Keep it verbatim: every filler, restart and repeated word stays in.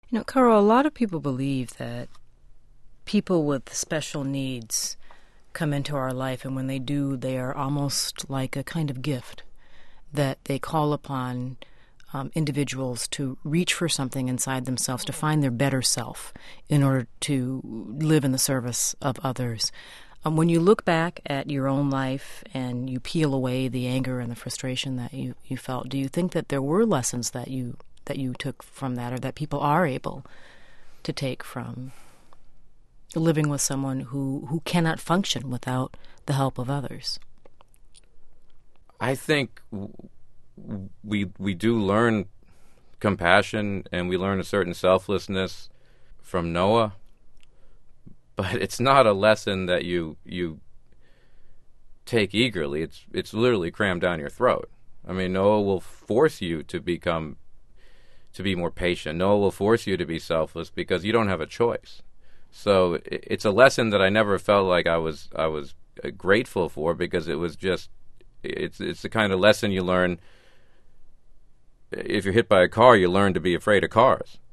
You know, Carl, a lot of people believe that people with special needs come into our life, and when they do, they are almost like a kind of gift that they call upon um, individuals to reach for something inside themselves, to find their better self in order to live in the service of others. Um, when you look back at your own life and you peel away the anger and the frustration that you, you felt, do you think that there were lessons that you that you took from that, or that people are able to take from living with someone who, who cannot function without the help of others? I think we we do learn compassion, and we learn a certain selflessness from Noah, but it's not a lesson that you you take eagerly. It's it's literally crammed down your throat. I mean, Noah will force you to become to be more patient. Noah will force you to be selfless because you don't have a choice. So it's a lesson that I never felt like I was I was grateful for, because it was just it's it's the kind of lesson you learn. If you're hit by a car, you learn to be afraid of cars.